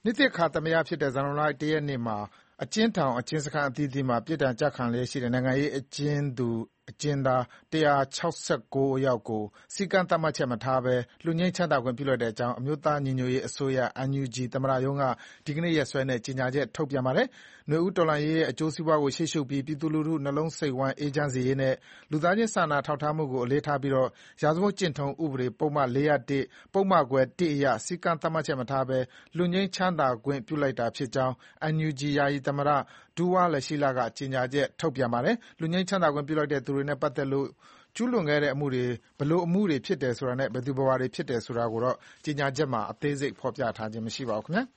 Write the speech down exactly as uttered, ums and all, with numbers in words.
နှစ်သစ်အခါသမယဖြစ်တဲ့ဇန်နဝါရီလတရက်နေ့မှာအကျဉ်းထောင်၊အကျဉ်းစခန်းအသီးသီးမှာပြစ်ဒဏ်ကျခံလျက်ရှိတဲ့နိုင်ငံရေးအကျဉ်းသူအကျဉ်းသား၁၆၉ယောက်ကိုစည်းကမ်းသတ်မှတ်ချက်မထားဘဲလွတ်ငြိမ်းချမ်းသာခွင့်ပြုလိုက်တဲ့အကြောင်းအမျိုးသားညီညွတ်ရေးအစိုးရ အန်ယူဂျီ သမ္မတရုံးကဒီကနေ့ရက်စွဲနဲ့ကြေညာချက်ထုတ်ပြန်ပါတယ်။နွေဦးတော်လှန်ရေးရဲ့အကျိုးစီးပွားကိုရှေ့ရှုပြီးပြည်သူလူထုနှလုံးစိတ်ဝမ်းအေးချမ်းစေရေးနဲ့လူသားချင်းစာနာထောက်ထားမှုကိုအလေးထားပြီးရာဇဝတ်ကျင့်ထုံးဥပဒေပုဒ်မ၄၀၁ပုဒ်မခွဲ၁အရစည်းကမ်းသတ်မှတ်ချက်မထားဘဲလွတ်ငြိမ်းချမ်းသာခွင့်ပြုလိုက်တာဖြစ်ကြောင်း အန်ယူဂျီ ယာယီသမ္မတဒူးဝါးလရှီးလကကြေညာချက်ထုတ်ပြန်ပါတယ်။လွတ်ငြိမ်းချမ်းသာခွင့်ပြုလိုက်တဲ့သူတွေနဲ့ပတ်သက်လို့ကျူးလွန်ခဲ့တဲ့အမှုတွေဘယ်လိုအမှုတွေဖြစ်တယ်ဆိုတာနဲ့ဘယ်သူဘယ်ဝါတွေဖြစ်တယ်ဆိုတာကိုတော့ကြေညာချက်မှာအသေးစိတ်ဖော်ပြထားခြင်းမရှိပါဘူးခင်ဗျာ